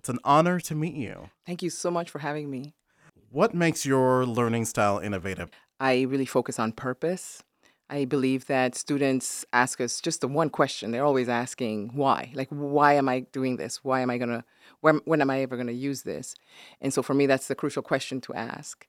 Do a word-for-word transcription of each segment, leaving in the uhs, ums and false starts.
It's an honor to meet you. Thank you so much for having me. What makes your learning style innovative? I really focus on purpose. I believe that students ask us just the one question. They're always asking why. Like, why am I doing this? Why am I going to, when, when am I ever going to use this? And so for me, that's the crucial question to ask.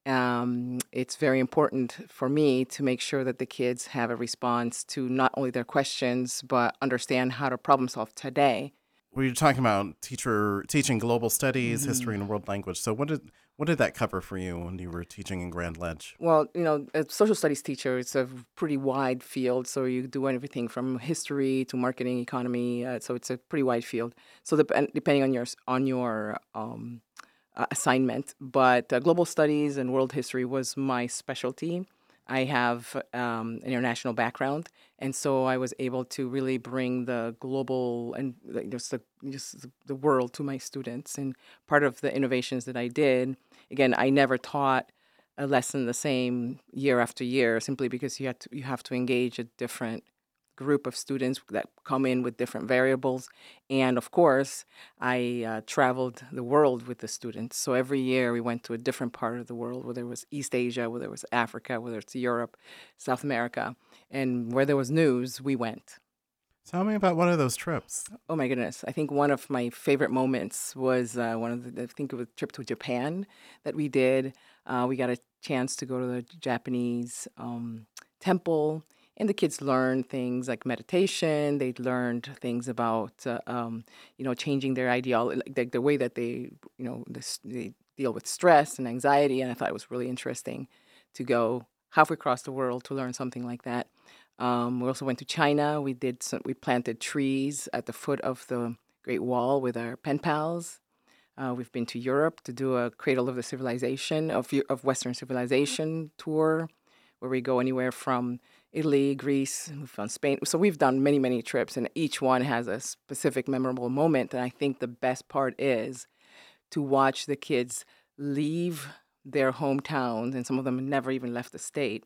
Um, it's very important for me to make sure that the kids have a response to not only their questions, but understand how to problem solve today. We were talking about teacher teaching global studies, Mhm. history, and world language. So what did what did that cover for you when you were teaching in Grand Ledge? Well, you know, a social studies teacher, it's a pretty wide field. So you do everything from history to marketing, economy. Uh, so it's a pretty wide field. So dep- depending on your s- on your um, uh, assignment, but uh, global studies and world history was my specialty. I have um, an international background, and so I was able to really bring the global and like, just the just the world to my students. And part of the innovations that I did, again, I never taught a lesson the same year after year, simply because you have to you have to engage a different group of students that come in with different variables. And of course, I uh, traveled the world with the students. So every year we went to a different part of the world, whether it was East Asia, whether it was Africa, whether it's Europe, South America. And where there was news, we went. Tell me about one of those trips. Oh my goodness. I think one of my favorite moments was uh, one of the, I think it was a trip to Japan that we did. Uh, we got a chance to go to the Japanese um, temple, and the kids learned things like meditation. They learned things about, uh, um, you know, changing their ideology, like the, the way that they, you know, this, they deal with stress and anxiety. And I thought it was really interesting to go halfway across the world to learn something like that. Um, we also went to China. We did some, we planted trees at the foot of the Great Wall with our pen pals. Uh, we've been to Europe to do a Cradle of the Civilization of Eu- of Western civilization tour, where we go anywhere from Italy, Greece, we've done Spain. So we've done many, many trips, and each one has a specific memorable moment. And I think the best part is to watch the kids leave their hometowns, and some of them never even left the state,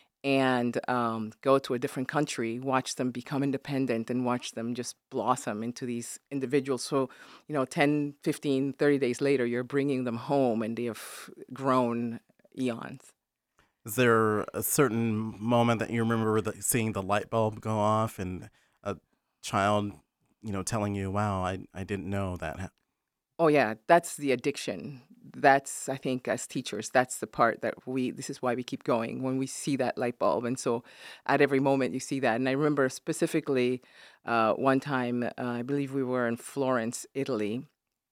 and um, go to a different country, watch them become independent and watch them just blossom into these individuals. So, you know, ten, fifteen, thirty days later, you're bringing them home and they have grown eons. Is there a certain moment that you remember the, seeing the light bulb go off and a child, you know, telling you, "Wow, I I didn't know that." ha-" Oh yeah, that's the addiction. That's, I think, as teachers, that's the part that we, this is why we keep going when we see that light bulb. And so at every moment you see that. And I remember specifically uh, one time, uh, I believe we were in Florence, Italy,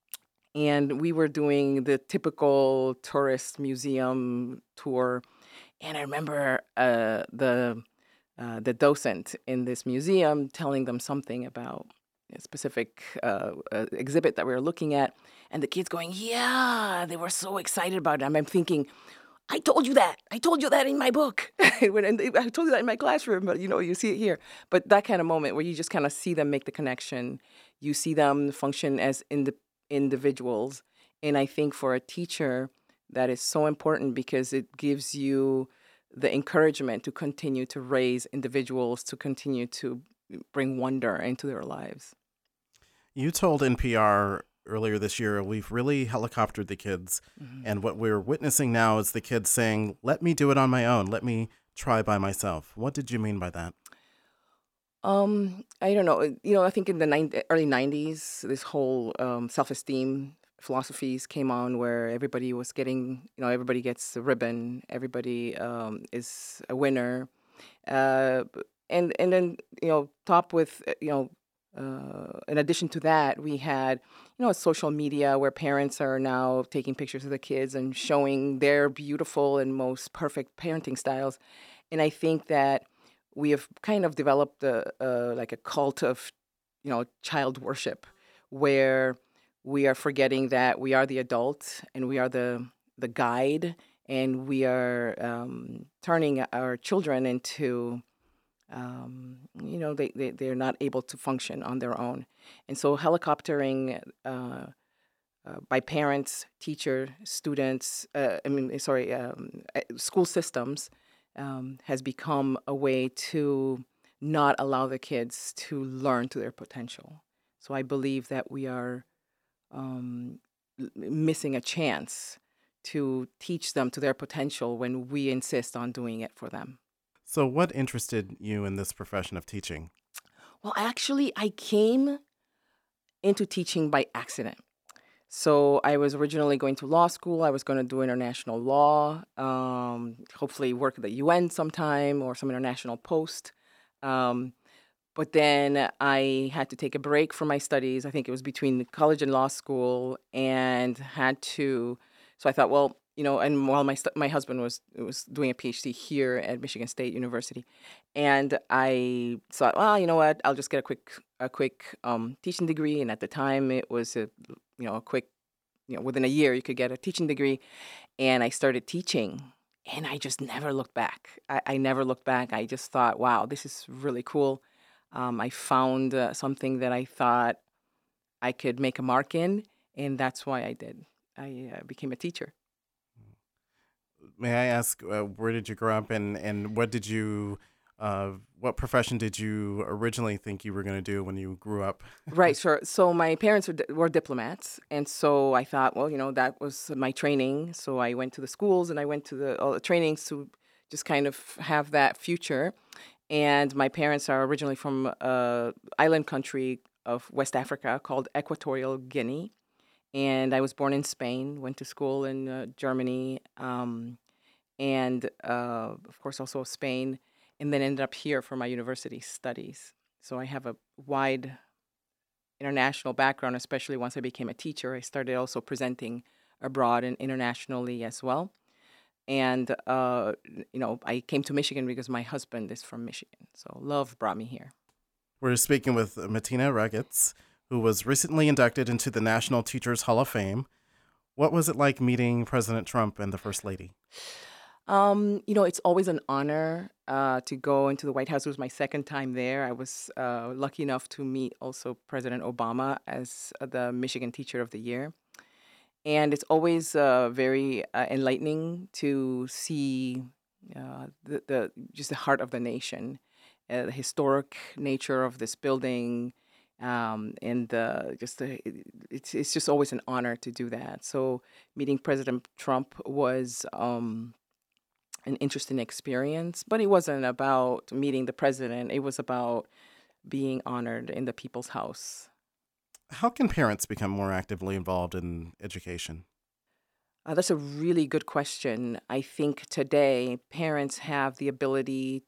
and we were doing the typical tourist museum tour. And I remember uh, the uh, the docent in this museum telling them something about a specific uh, uh, exhibit that we were looking at, and the kids going, "Yeah!" They were so excited about it. And I'm thinking, "I told you that. I told you that in my book. When- and I told you that in my classroom." But you know, you see it here. But that kind of moment where you just kind of see them make the connection, you see them function as indi- individuals, and I think for a teacher, that is so important because it gives you the encouragement to continue to raise individuals, to continue to bring wonder into their lives. You told N P R earlier this year, we've really helicoptered the kids. Mhm. And what we're witnessing now is the kids saying, let me do it on my own. Let me try by myself. What did you mean by that? Um, I don't know. uh, You know, I think in the nine early nineties, this whole um, self-esteem philosophies came on where everybody was getting, you know, everybody gets a ribbon, everybody um, is a winner. Uh, b- and and then, you know, top with, uh, you know, uh, in addition to that, we had, you know, social media where parents are now taking pictures of the kids and showing their beautiful and most perfect parenting styles. And I think that we have kind of developed a, uh, like a cult of, you know, child worship, where we are forgetting that we are the adult and we are the the guide, and we are um, turning our children into, um, you know, they, they they're not able to function on their own, and so helicoptering. Uh, uh, by parents, teacher, students, uh, I mean, sorry, um, uh, school systems, um, has become a way to not allow the kids to learn to their potential. So I believe that we are um, l- missing a chance to teach them to their potential when we insist on doing it for them. So, what interested you in this profession of teaching? Well, actually, I came into teaching by accident. So I was originally going to law school. I was going to do international law, um, hopefully work at the U N sometime or some international post. Um, but then I had to take a break from my studies. I think it was between college and law school, and had to. So I thought, well, you know, and while my stu- my husband was was doing a PhD here at Michigan State University, and I thought, well, you know what, I'll just get a quick a quick um, teaching degree. And at the time, it was a you know a quick you know within a year you could get a teaching degree, and I started teaching. And I just never looked back. I, I never looked back. I just thought, wow, this is really cool. Um, I found uh, something that I thought I could make a mark in, and that's why I did. I uh, became a teacher. May I ask, uh, where did you grow up, and, and what did you, uh, what profession did you originally think you were going to do when you grew up? Right, sure. So my parents were, di- were diplomats, and so I thought, well, you know, that was my training. So I went to the schools and I went to the all the trainings to just kind of have that future. And my parents are originally from a island country of West Africa called Equatorial Guinea, and I was born in Spain. Went to school in uh, Germany, um, and uh, of course also Spain, and then ended up here for my university studies. So I have a wide international background, especially once I became a teacher. I started also presenting abroad and internationally as well. And, uh, you know, I came to Michigan because my husband is from Michigan. So love brought me here. We're speaking with Martina Raggetts, who was recently inducted into the National Teachers Hall of Fame. What was it like meeting President Trump and the First Lady? Um, you know, it's always an honor uh, to go into the White House. It was my second time there. I was uh, lucky enough to meet also President Obama as uh, the Michigan Teacher of the Year. And it's always uh, very uh, enlightening to see uh, the, the just the heart of the nation, uh, the historic nature of this building, um, and the, just the, it's it's just always an honor to do that. So meeting President Trump was um, an interesting experience, but it wasn't about meeting the president. It was about being honored in the People's House. How can parents become more actively involved in education? Uh, that's a really good question. I think today parents have the ability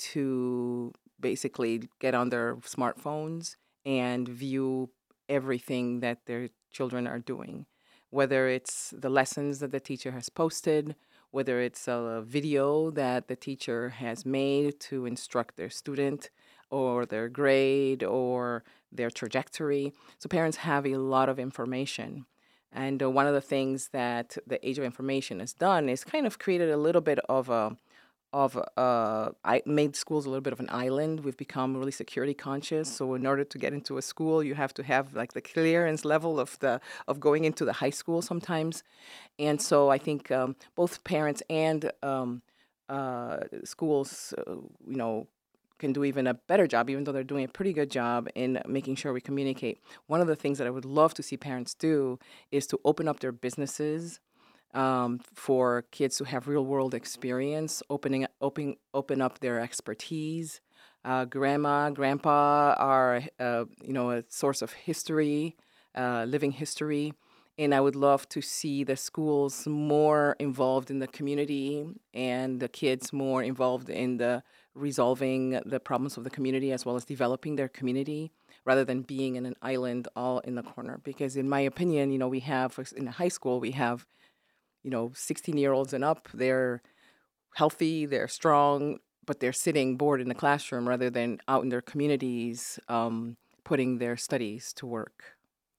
to basically get on their smartphones and view everything that their children are doing, whether it's the lessons that the teacher has posted, whether it's a video that the teacher has made to instruct their student, or their grade, or their trajectory. So parents have a lot of information. And uh, one of the things that the age of information has done is kind of created a little bit of a of uh, I made schools a little bit of an island. We've become really security conscious. So in order to get into a school, you have to have like the clearance level of the of going into the high school sometimes. And so I think um, both parents and um, uh, schools, uh, you know, can do even a better job, even though they're doing a pretty good job in making sure we communicate. One of the things that I would love to see parents do is to open up their businesses um, for kids who have real world experience, opening open open up their expertise. Uh, grandma, grandpa are uh, you know a source of history, uh, living history, and I would love to see the schools more involved in the community and the kids more involved in the resolving the problems of the community as well as developing their community rather than being in an island all in the corner. Because in my opinion, you know, we have in high school we have you know sixteen year olds and up. They're healthy, they're strong, but they're sitting bored in the classroom rather than out in their communities um, putting their studies to work.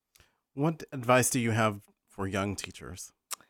What advice do you have for young teachers?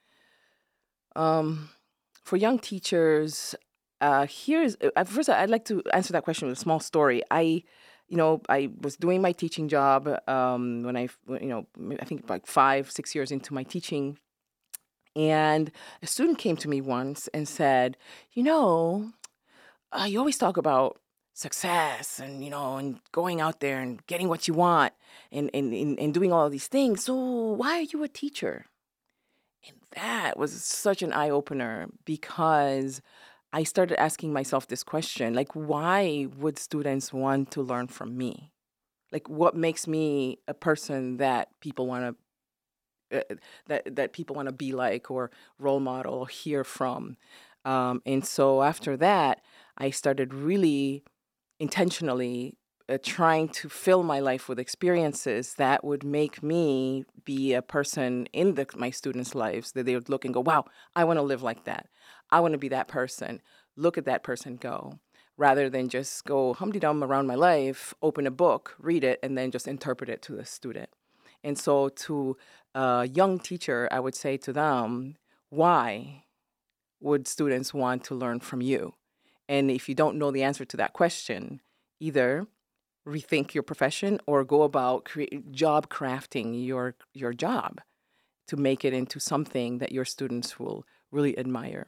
Um, for young teachers, uh, here's uh, first. I'd like to answer that question with a small story. I, you know, I was doing my teaching job um, when I, you know, I think like five, six years into my teaching, and a student came to me once and said, "You know, uh, you always talk about success and, you know, and going out there and getting what you want and, and, and, and doing all of these things. So why are you a teacher? And that was such an eye opener because I started asking myself this question, like, why would students want to learn from me? Like, what makes me a person that people want to uh, that that people want to be like or role model or hear from? Um, and so after that, I started really intentionally uh, trying to fill my life with experiences that would make me be a person in the, my students' lives that they would look and go, wow, I want to live like that. I want to be that person. Look at that person go. Rather than just go humdy-dum around my life, open a book, read it, and then just interpret it to the student. And so to a young teacher, I would say to them, why would students want to learn from you? And if you don't know the answer to that question, either rethink your profession or go about cre- job crafting your your job to make it into something that your students will really admire.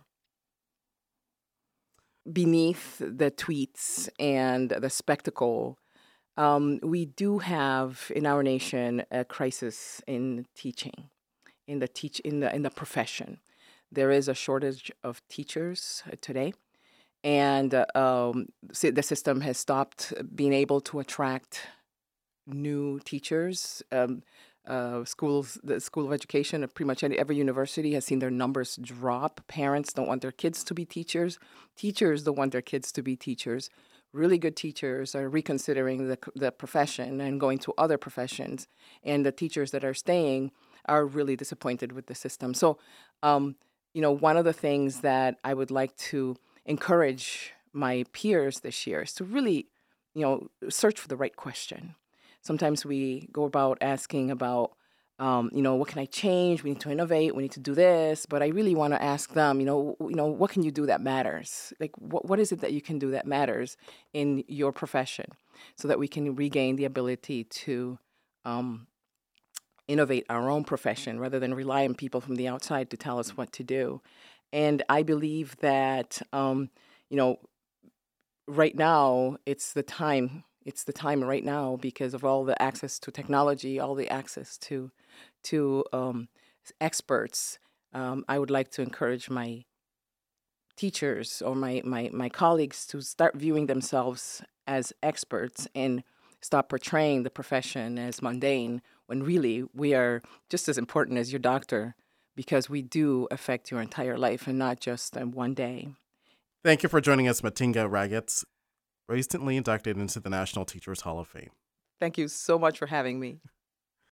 Beneath the tweets and the spectacle, um, we do have in our nation a crisis in teaching, in the teach in the in the profession. There is a shortage of teachers uh, today, and uh, um, si- the system has stopped being able to attract new teachers. Um, uh, schools, the School of Education, uh, pretty much any, every university has seen their numbers drop. Parents don't want their kids to be teachers. Teachers don't want their kids to be teachers. Really good teachers are reconsidering the, the profession and going to other professions. And the teachers that are staying are really disappointed with the system. So, um, you know, one of the things that I would like to encourage my peers this year is to really, you know, search for the right question. Sometimes we go about asking about, um, you know, what can I change? We need to innovate. We need to do this. But I really want to ask them, you know, you know, what can you do that matters? Like, what what is it that you can do that matters in your profession, so that we can regain the ability to um, innovate our own profession rather than rely on people from the outside to tell us what to do. And I believe that, um, you know, right now it's the time it's the time right now because of all the access to technology, all the access to to um, experts. um, I would like to encourage my teachers or my, my my colleagues to start viewing themselves as experts and stop portraying the profession as mundane when really we are just as important as your doctor, because we do affect your entire life and not just um, one day. Thank you for joining us, Matinga Ragetz, recently inducted into the National Teachers Hall of Fame. Thank you so much for having me.